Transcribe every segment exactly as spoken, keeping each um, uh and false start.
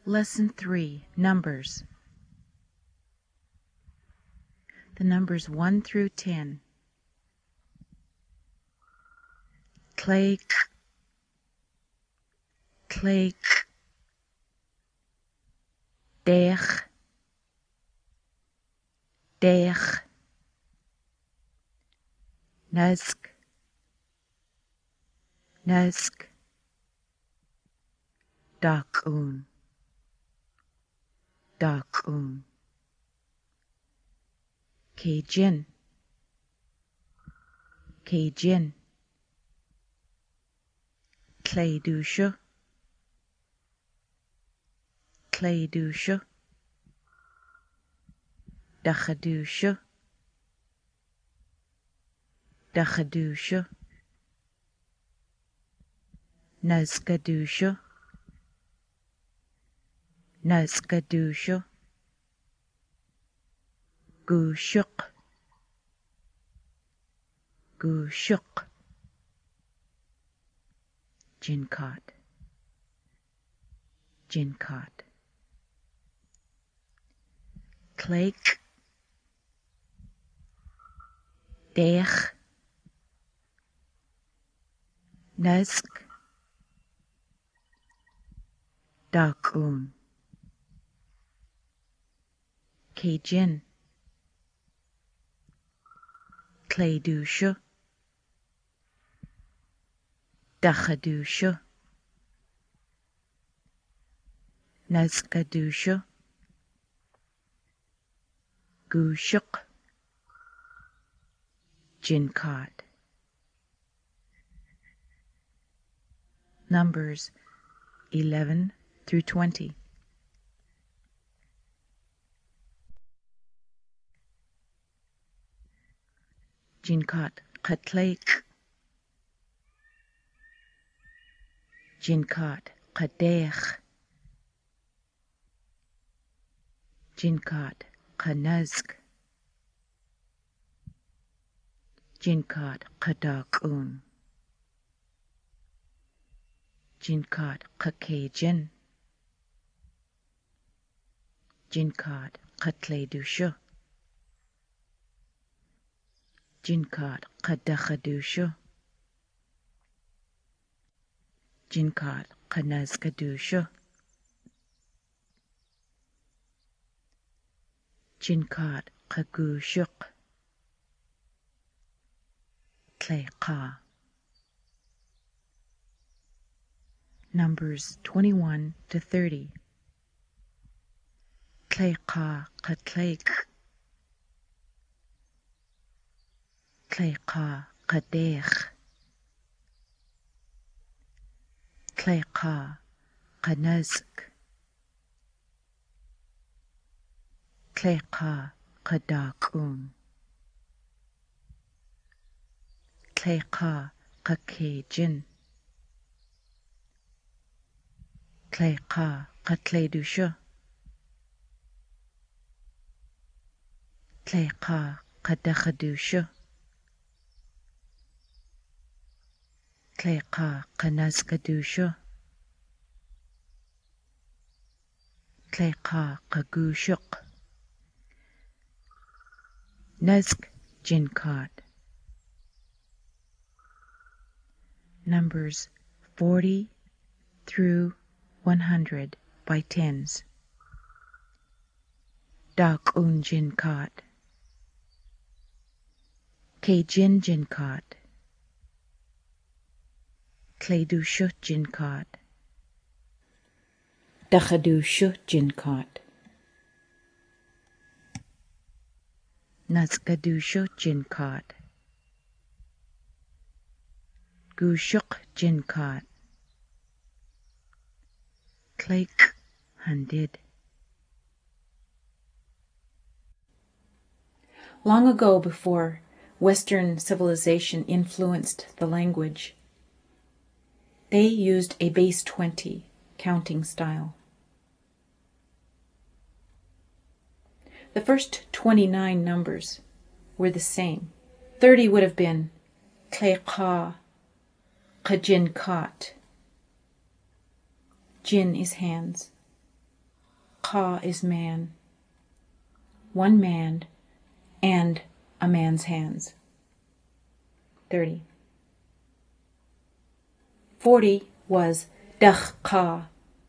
Lesson three, Numbers. The numbers one through ten. Clay, clay, dech, dech, nusk, nusk, dakun, dakun. Cajun, Cajun. Clay douche, clay douche. Dachadouche, dachadouche. Nuzkadouche, nuzkadouche. Gushuk, gushuk. Jincot, jincot. Clake, dech, nusk, dakun. Cajun, clay douche, dachadouche, nuzkadouche. Gushuk, jincot. Numbers eleven through twenty. Jincot, katlake. Jincot, kadech. Jincot, kanuzk. Jincot, kadakun. Jincot, kakajin. Jincot, katledusha. Jincot, kadachadusha. Jincot, kanuzkadusha. Jincot, kagushuk. Tleqa. Numbers twenty-one to thirty. Tleqa, katlake. Tleqa, kadech. Tleqa, kanuzk. Tleqa, kadakun. Tleqa, kakajin. Tleqa, katledusha. Tleqa, kadachadusha. Tleqa, kanuzkadusha. Tleqa, kagushuk. Nuzk, jincot. Numbers forty through one hundred by tens. Dakun jincot. Cajun jincot. Cladusha jincot. Dachadusha jincot. Nuzkadusha jincot. Gushuk jincot. Clake handid. Long ago, before Western civilization influenced the language, they used a base twenty counting style. The first twenty-nine numbers were the same. thirty would have been Tleqa, Kajincot. Jin is hands. ka is man. One man and a man's hands. thirty. forty was dakh ka.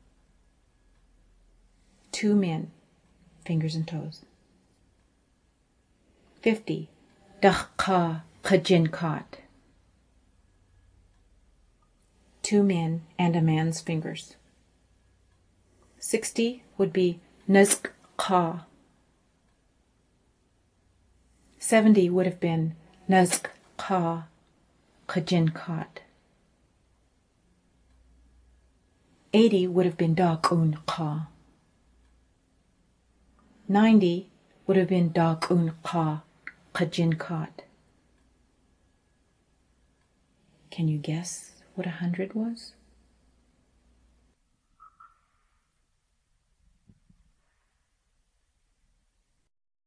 Two men, fingers and toes. fifty. Dakh ka kajin kat. Two men and a man's fingers. sixty would be nazk ka. seventy would have been nazk ka kajin kat. eighty would have been dakun ka. ninety would have been dakun ka kajin kat. Can you guess what a hundred was?